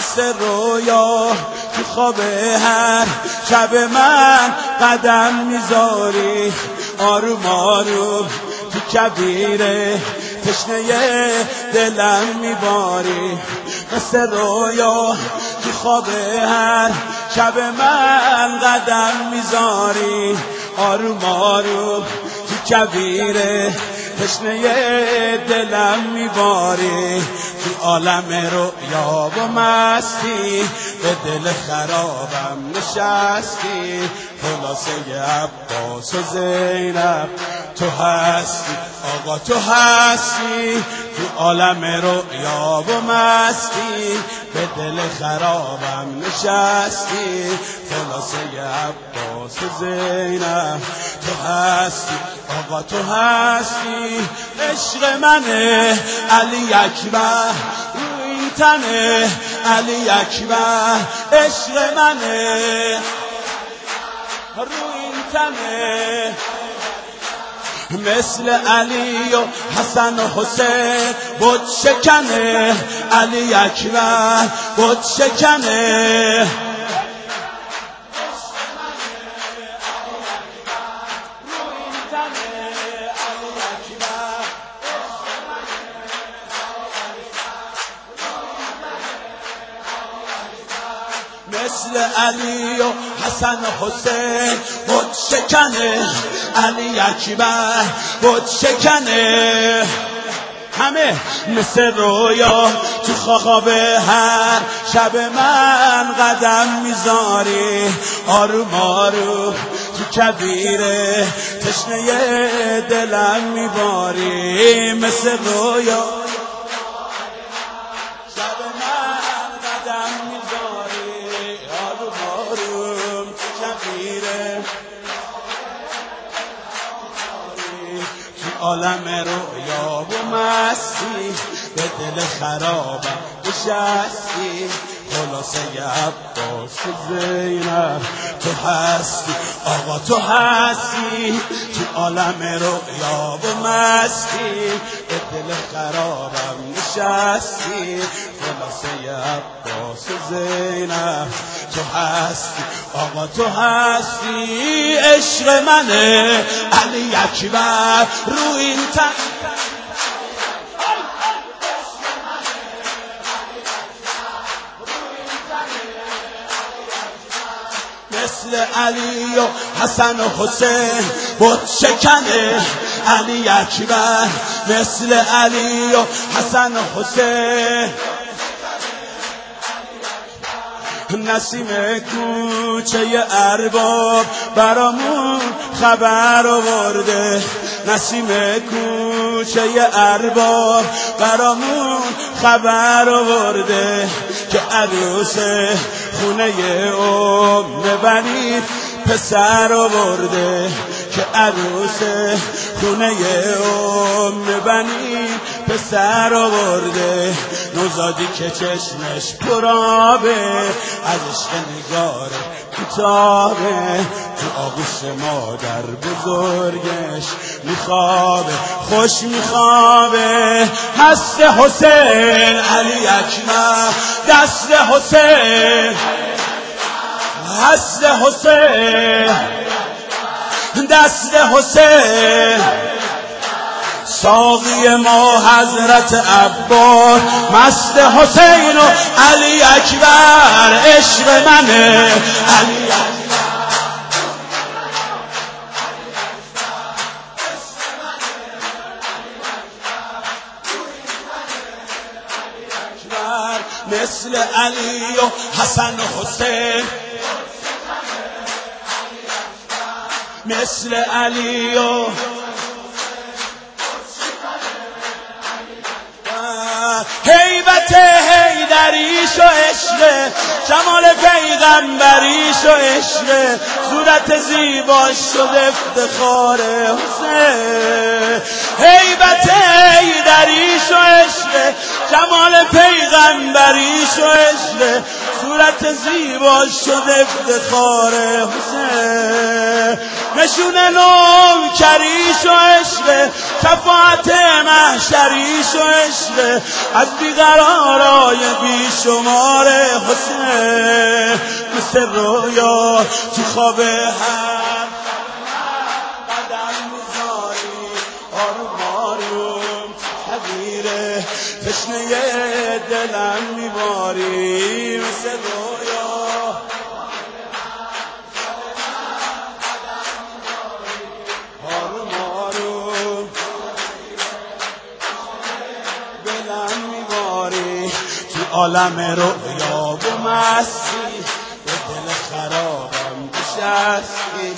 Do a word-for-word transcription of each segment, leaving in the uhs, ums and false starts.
مثل رویا تو خواب هر شب من قدم میذاری، آروم آروم تو کبیره تشنه دلم میباری. مثل رویا تو خواب هر شب من قدم میذاری، آروم آروم تو کبیره تشنه دلم میباری. تو عالم رؤیا و مستی به دل خرابم نشستی، خلاصه عباس و زینب تو هستی، آقا تو هستی. تو عالم رؤیا و مستی به دل خرابم نشستی، خلاصه عباس و زینب تو هستی، آقا تو هستی. عشق منه علی اکبر رو این تنه، علی اکبر عشق منه رو این تنه. مثل علی و حسن و حسین بت شکنه، علی اکبر بت شکنه. مثل علی و حسن و حسین بت شکنه، علی اکبر بت شکنه. همه مثل رویا تو خواب هر شب من قدم میذاری، آروم آروم تو کبیره تشنه دلم میباری. مثل رویا شب من قدم میذاری، آروم آروم تو کبیره تو عالم رؤیا و مستی به دل خرابم نشستی، خلاصه عباس و زینب تو هستی، آقا تو هستی. تو عالم رؤیا و مستی به دل خرابم نشستی، خلاصه عباس و زینب تو هستی، آقا تو هستی. عشق منه علی اکبر رو این تن، مثل علی و حسن و حسین بت شکنه، علی اکبر مثل علی و حسن و حسین. نسیم کوچه ارباب برامون خبر آورده، نسیم کوچه ارباب برامون خبر آورده که عروس خونه ام بنی پسر آورده، که عروس خونه ام بنی پسر آورده. نوزادی که چشمش پرابه از عشق نگار کتابه، تو آغوش مادر بزرگش میخوابه، خوش میخوابه. هست حسین علی اکبر دست حسین، هست حسین دست حسین. ساقی ما حضرت عباس مست حسین و علی اکبر عشق منه، علی اکبر. مثل علی و حسن و حسین، مثل علی و هیبت حیدریش و عشق، جمال پیغمبریش و عشق، صورت زیباش شد افتخار حسین. هیبت حیدریش و عشق، جمال پیغمبریش و عشق، صورت زیباش شد افتخار حسین. نشون نوکریش و عشق، شفاعت محشریش و عشق، از بیقرارای بیشمار حسین مثل رویا تو خواب هم قدم میذاری آروم آروم حقیره تشنه دلم میباری مثل رویا آروم آروم دلم میباری تو عالم رویا و مستی به دل خرابم نشستی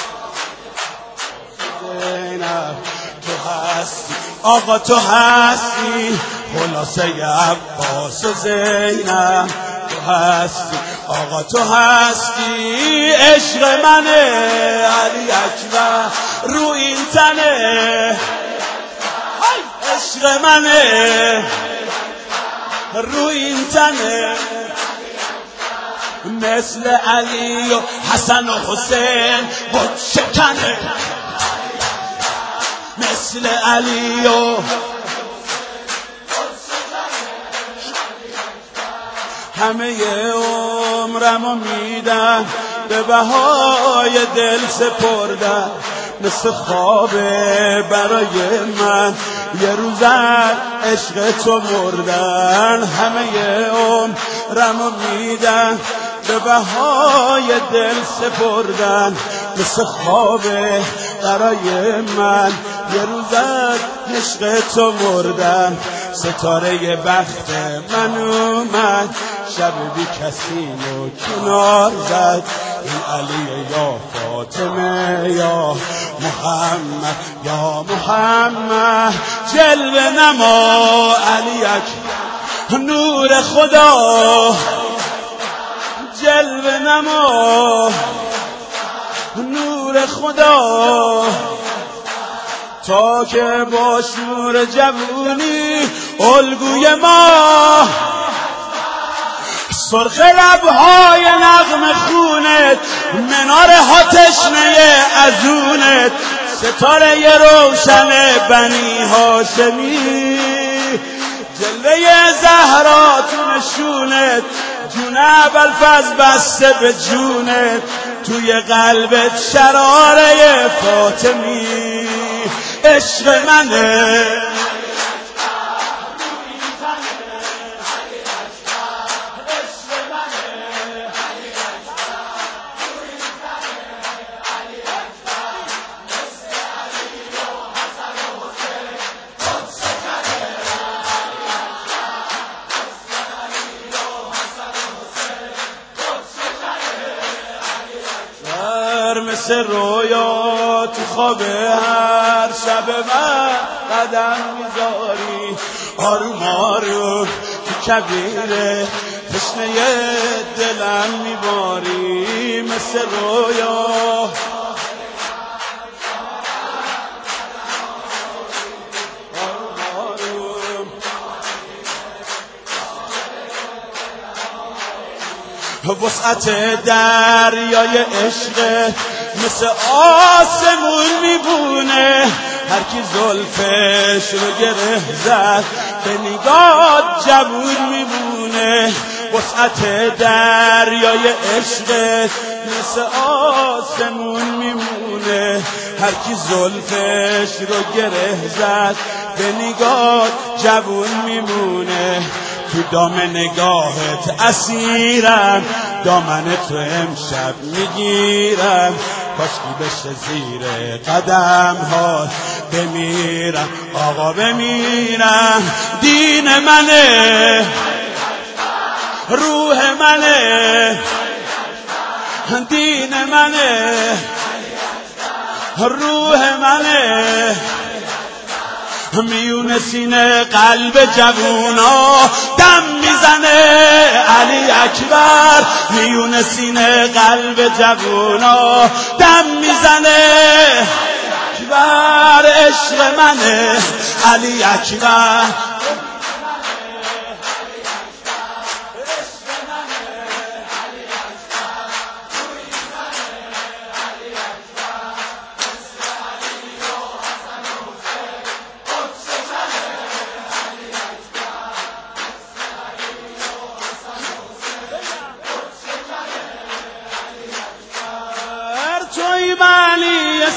زینب تو هستی آقا تو هستی خلاصه عباس و زینب تو هستی آقا تو هستی عشق منه علی اکبر رو این تنه عشق منه رو این تنه مثل علی و حسن و حسین بود شکنه مثل علی و همه عمرمو میدم به بهای دل سپردم مثل خوابه برای من یه روزن عشق تو مردن همه عمرمو میدم به بهای دل سپردن مثل خوابه برای من یه روزن عشق تو مردن ستاره بخت من اومد شب بی کسی و کنار زد این علی یا فاطمه یا محمد یا محمد جلوه نما علی اکبر نور خدا جلوه نما نور خدا تا که با شور جوونی الگوی ما سرخ لبهای نغم خونت منار ها تشنه ازونت ستاره روشن بنی هاشمی جلوه زهرا تو نشونت جون ابوالفضل بسته به جونت توی قلبت شراره فاطمی عشق منه مثل رویا تو خواب هر شب من قدم میذاری آروم آروم تو کبیره تشنه دلم میباری مثل رویا وسعت دریای عشق مثل آسمون میبونه هر کی زلفش رو گره زد به نگاه جوون میبونه وسعت دریای عشق مثل آسمون میمونه هر کی زلفش رو گره زد به نگاه جوون میمونه تو دام نگاهت اسیرم دامن تو امشب میگیرم کاشکی بشه زیر قدم ها بمیرم آقا بمیرم دین منه روح منه دین منه روح منه میون سینه قلب جوونا دم میزنه علی اکبر میون سینه قلب جوونا دم میزنه اکبر عشق منه علی اکبر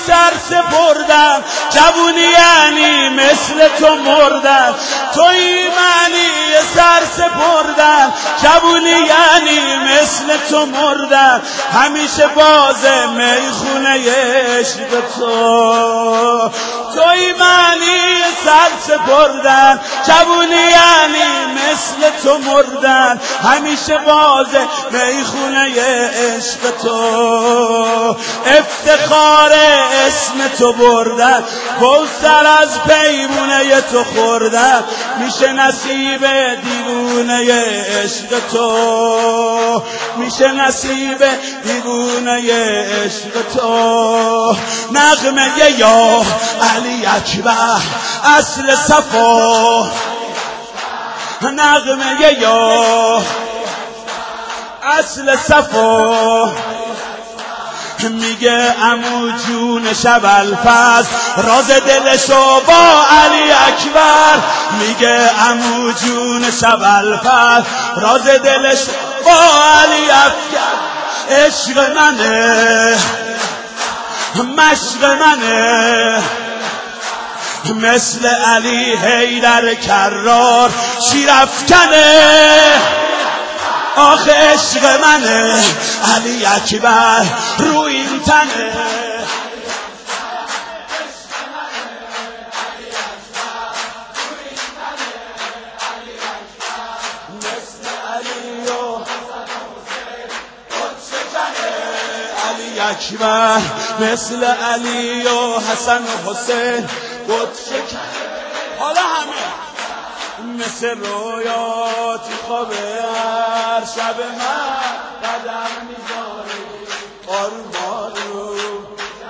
سر سپردن، جوونی یعنی مثل تو مردن. تویی معنی سر سپردن، جوونی یعنی مثل تو مردن. همیشه باز میخونه عشق تو. تویی معنی سر سپردن، جوونی یعنی مثل تو مردن. همیشه باز میخونه عشق تو. افتخار اسم تو بردن، کوثر از پیمونه تو خوردن. میشه نصیب دیوونه عشق تو، میشه نصیب دیوونه عشق تو. نغمه یا علی اکبر اصل صفا، نغمه یا اصل صفا. میگه عمو جون شب الفز راز دلشو با علی اکبر. میگه عمو جون شب الفز راز دلشو با علی اکبر. عشق منه مشق منه، مثل علی حیدر کرار شیرافکنه. آخه عشق منه علی اکبر رو این تنه. مثل علی و علی اکبر، مثل علی و حسن و حسین قدس. حالا همه مثل رویاتی خواب هر شب من قدم میذاری آروم آروم.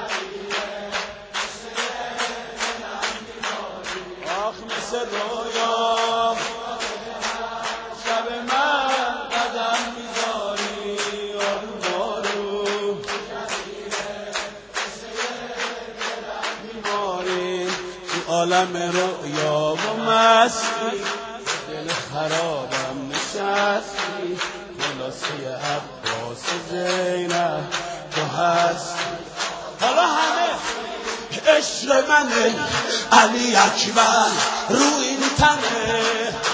آخ مثل رویا شب من قدم میذاری آروم آروم. میماری تو عالم رویا و مستی، دل خرابم نشستی. خلاصه عباس زینب تو هستی. حالا همه عشق منه علی اکبر رو این تنه.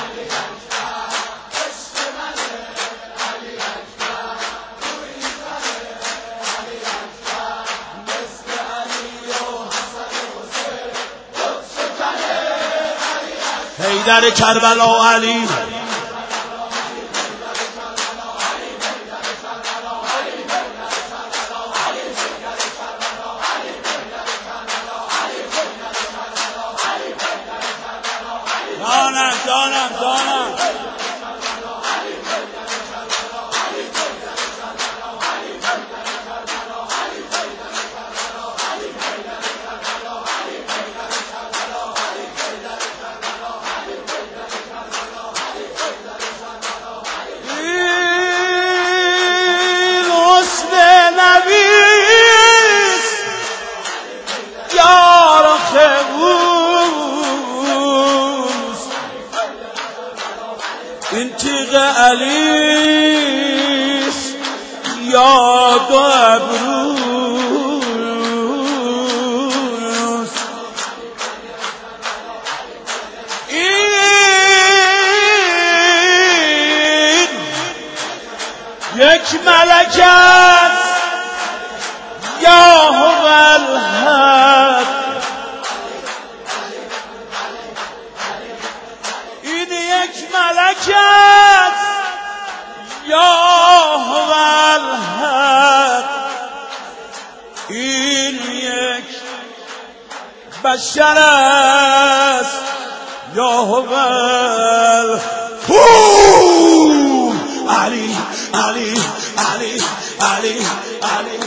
حیدر کربلا علی، دانم دانم دانم این تیغ علیس یاد و ابروس. این یک ملک است یا هو الحق. این یک ملک است یا هو الحق. این یک بشر است یا هو الحق. علی علی علی علی علی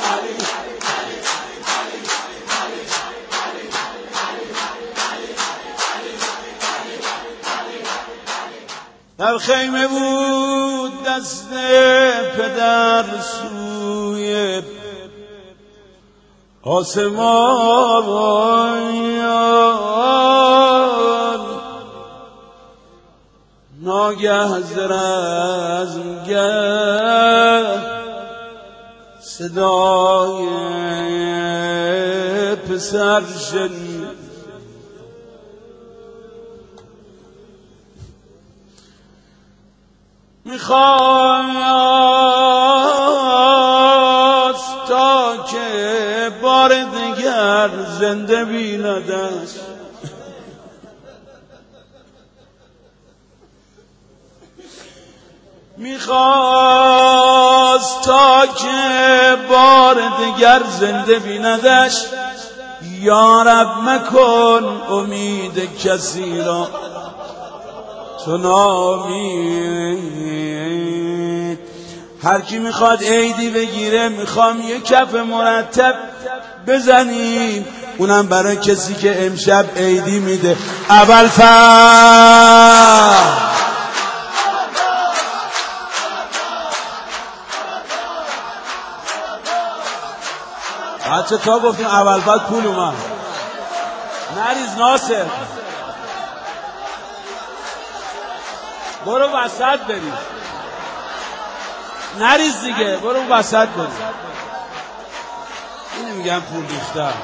در خیمه بود دست پدر سوی آسمان. ناگه ز رزمگه صدای پسر شنید میخواست تا که بار دیگر زنده بیندش، میخواست تا که بار دیگر زنده بیندش. یا رب مکن امید کسی را تو نامید. هر کی میخواد عیدی بگیره میخوام یه کف مرتب بزنیم، اونم برای کسی که امشب عیدی میده. ابوالفضل بچه تا گفتیم ابوالفضل پول اومد. نریز ناصر، برو وسط بریم. نریز دیگه، برو وسط بریم. اینو میگم پول ریختن.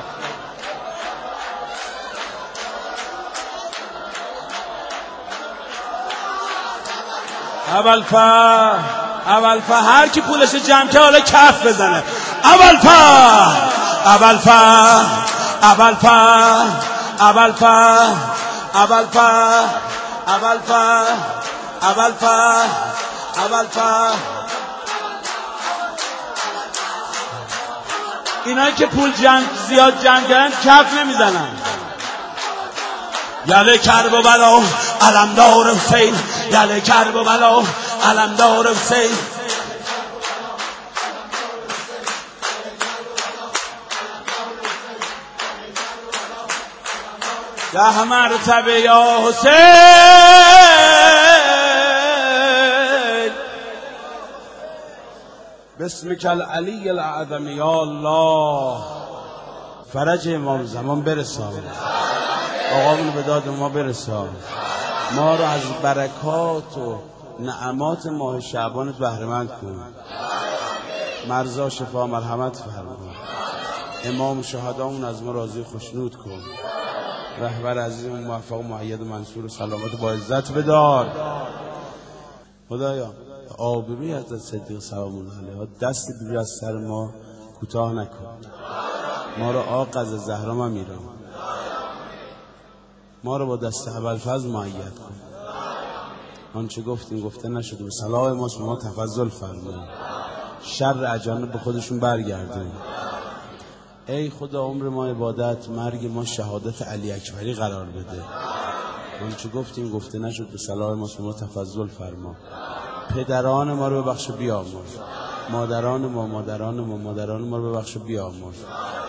ابوالفضل ابوالفضل هر کی پولش جمع کرد حالا کف بزنه. ابوالفضل ابوالفضل ابوالفضل ابوالفضل ابوالفضل ابوالفضل ابوالفضل ابوالفضل. اینایی که پول جمع زیاد جمع کردن کف نمیزنن. یله کرب و بلا علمدار حسین، یله کرب و بلا علمدار حسین. ده مرتبه یا حسین، بسمک العلی الاعظم یا الله. فرج امام زمان برسان، آقامون به داد ما برسان، ما رو از برکات و نعمات ماه شعبانت بهره‌مند کن. مرزا شفا مرحمت فرما. امام شهدامون از ما راضی خوشنود کن. رهبر عزیزمون موفق و مؤید و منصور و سلامت با عزت بدار. خدایا آبروی حضرت صدیق سلام الله علیه دست بیبی از سر ما کوتاه نکن. ما رو آق از زهرا ما میرم، ما رو با دست ابوالفضل مؤید کن. آنچه گفتیم گفته نشده به صلاح ما شما تفضل فرما. شر اجانب به خودشون برگردون. ای خدا عمر ما عبادت، مرگ ما شهادت علی اکبری قرار بده. آنچه گفتیم گفته نشد به صلاح ما شما تفضل فرما. پدران ما رو ببخش و بیامرز، مادران ما مادران ما مادران ما رو ببخش و بیامرز.